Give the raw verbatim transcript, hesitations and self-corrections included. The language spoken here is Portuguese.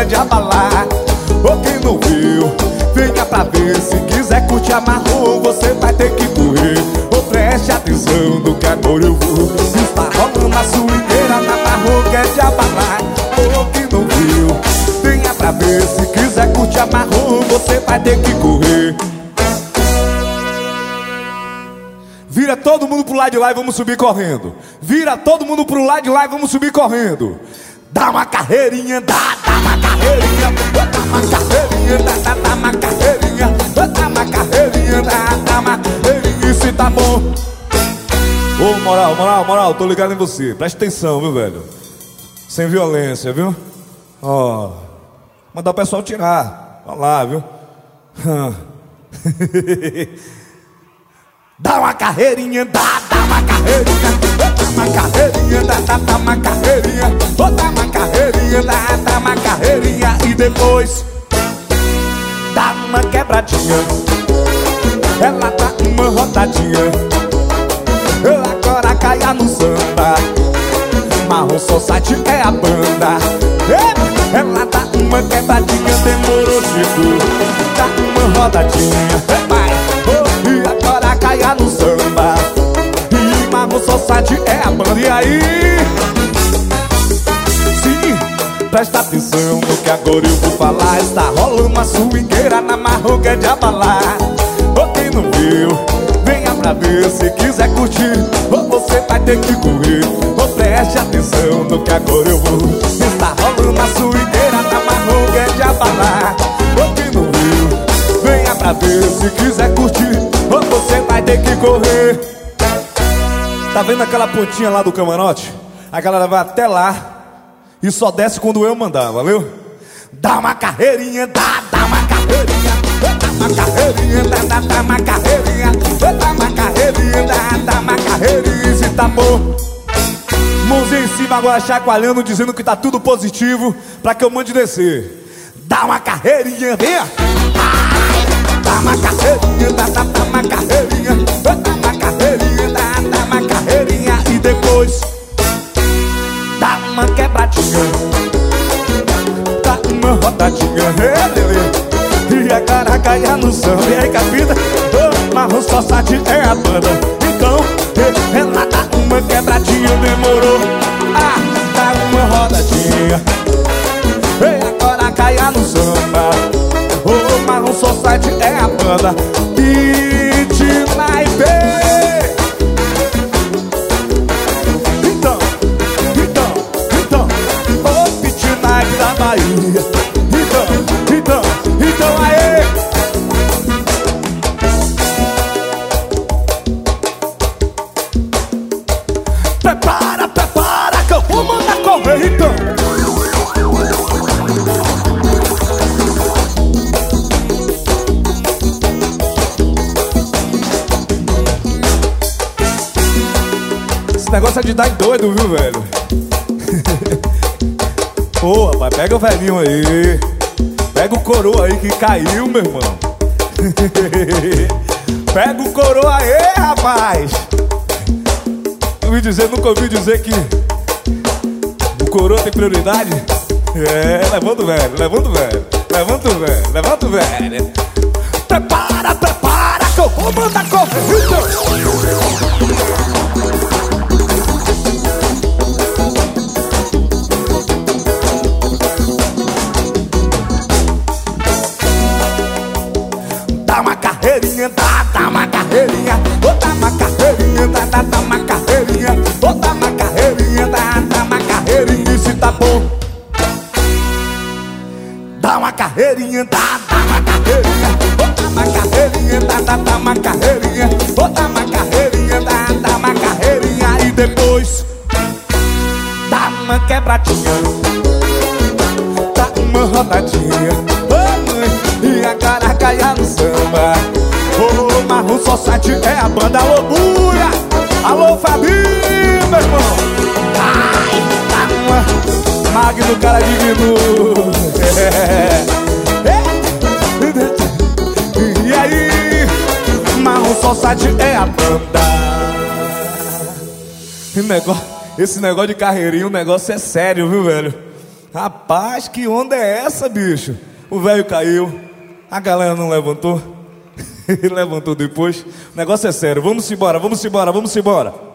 é de abalar. Ô, quem não viu, venha pra ver. Se quiser curtir a marrom, você vai ter que correr. Ô, preste atenção no que agora eu vou. Está rolando a swingueira na marrom que é de abalar. Ô, quem não viu, venha pra ver. Se quiser curtir a marrom, você vai ter que correr. Vira todo mundo pro lado de lá e vamos subir correndo. Vira todo mundo pro lado de lá e vamos subir correndo. Dá uma carreirinha, dá, dá uma carreirinha, dá uma carreirinha, dá, dá, dá uma carreirinha, dá uma carreirinha, dá, dá uma carreirinha, isso tá bom. Ô, moral, moral, moral, tô ligado em você. Presta atenção, viu, velho? Sem violência, viu? Ó, mandar o pessoal tirar. Olha lá, viu? Dá uma carreirinha, dá, dá uma carreirinha, dá uma carreirinha, dá, dá, dá uma carreirinha, dá uma carreirinha, dá, dá uma carreirinha e depois dá uma quebradinha, ela dá uma rodadinha, ela agora caia no samba, Marrom Society é a banda. Ela dá uma quebradinha, demorou Chico, dá uma rodadinha, vai, oh, e agora caia no samba, e Marrom Society é a banda. E aí? Sim, presta atenção no que agora eu vou falar. Está rolando uma swingueira na marrom que é de abalar. Ô, quem não viu, venha pra ver. Se quiser curtir, ou você vai ter que correr. Ô, preste atenção no que agora eu vou. Está rolando uma swingueira na marrom que é de abalar. Ô, quem não viu, venha pra ver. Se quiser curtir, ou você vai ter que correr. Tá vendo aquela pontinha lá do camarote? A galera vai até lá e só desce quando eu mandar, valeu? Dá uma carreirinha, dá, dá uma carreirinha, dá uma carreirinha, dá, dá, dá uma carreirinha, dá uma carreirinha, dá, dá uma carreirinha, se tá bom. Mãozinha em cima agora chacoalhando, dizendo que tá tudo positivo pra que eu mande descer. Dá uma carreirinha, vem! Dá uma carreirinha, dá, dá, dá uma carreirinha, dá uma carreirinha, dá, dá uma carreirinha e depois dá uma quebradinha, dá uma rodadinha, e a cara caia no samba. E aí, capita? Oh, Marrom Society é a banda. Então, ela dá uma quebradinha, demorou. Ah, dá uma rodadinha, e agora caia no samba. Oh, Marrom Society é a banda. Midnight. Então, então, então, oh, Midnight da Bahia. Então, então, então, aê! Prepara, prepara que eu vou mandar correr, então. Esse negócio é de dar em doido, viu, velho? Pô, rapaz, pega o velhinho aí. Pega o coroa aí que caiu, meu irmão. Pega o coroa aí, rapaz. Ouvi dizer, nunca ouvi dizer que o coroa tem prioridade. É, levanta o velho, levanta o velho, levanta o velho, levanta o velho. Prepara, prepara que eu vou mandar correr. Dá uma carreirinha, dá, dá uma carreirinha, oh, dá uma carreirinha, dá, dá, dá uma carreirinha, oh, dá uma carreirinha, dá, dá uma carreirinha, se tá bom. Dá uma carreirinha, dá, dá uma carreirinha, oh, dá uma carreirinha, dá, dá, dá uma carreirinha, oh, dá uma carreirinha, dá, dá uma carreirinha e depois dá uma quebradinha, dá uma rodadinha, oh, mãe, e a cara caia no samba. Oh, Marrom Society é a banda. Alô, Buia! Alô, Fabinho, meu irmão! Ai, dá uma Magno, cara digno. É. É. E aí, Marrom Society é a banda. Esse negócio, esse negócio de carreirinha, o negócio é sério, viu, velho? Rapaz, que onda é essa, bicho? O velho caiu, a galera não levantou. Ele levantou depois. O negócio é sério, vamos embora, vamos embora, vamos embora.